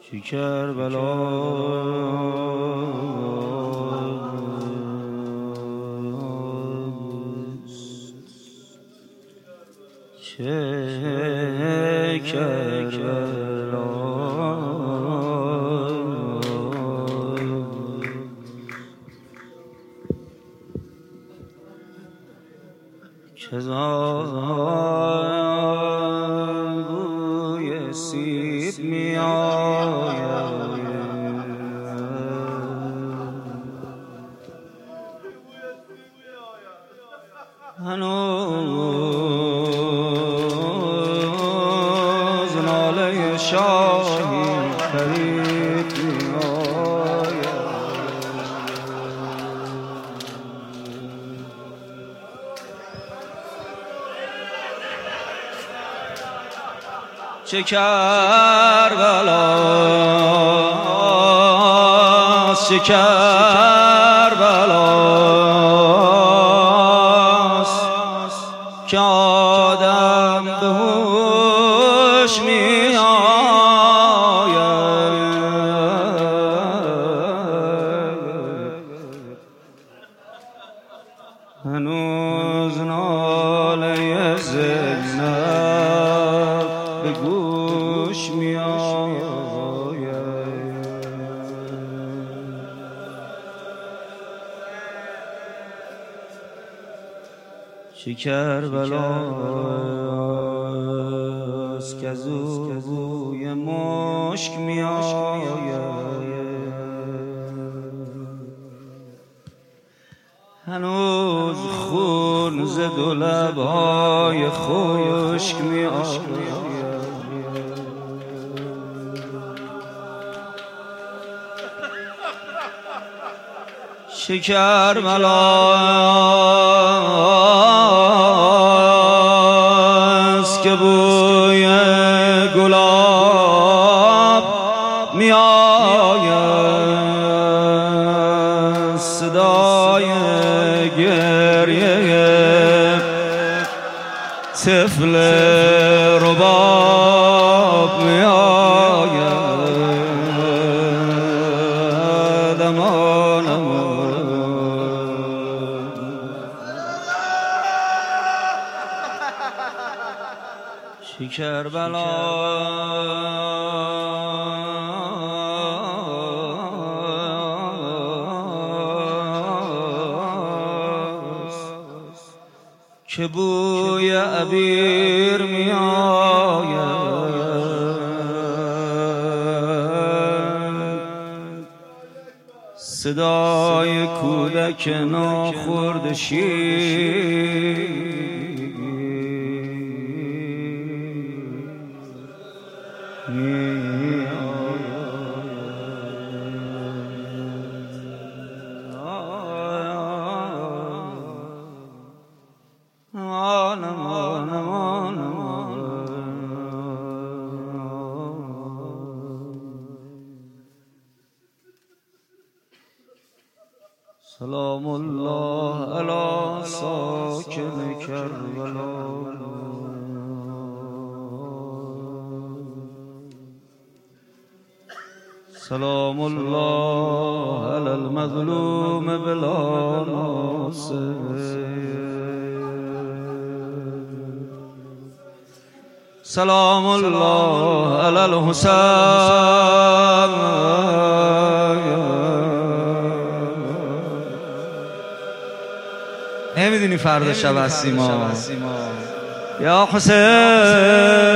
چه کربلا چه کربلا که بوی سیب می آید هنوز ناله شاهی فرید می آید چه کربلاست چه کربلاست که آدم به هوش می آید هنوز ناله زینب به گوش می آید چه کربلاست که از او بوی مشک می آید هنوز خون ز دو لب‌های خشک می آید چه کربلاست که بوی گلاب می آید صدای گریه طفل رباب می آید امان امان چه کربلاست که بوی عبیر می آید صدای کودک ناخورده شیر سلام الله علی ساکن کربلا سلام الله علی المظلوم بلا ناصر سلام الله علی الحسین نمیدونی فردا شب هستیم یا حسین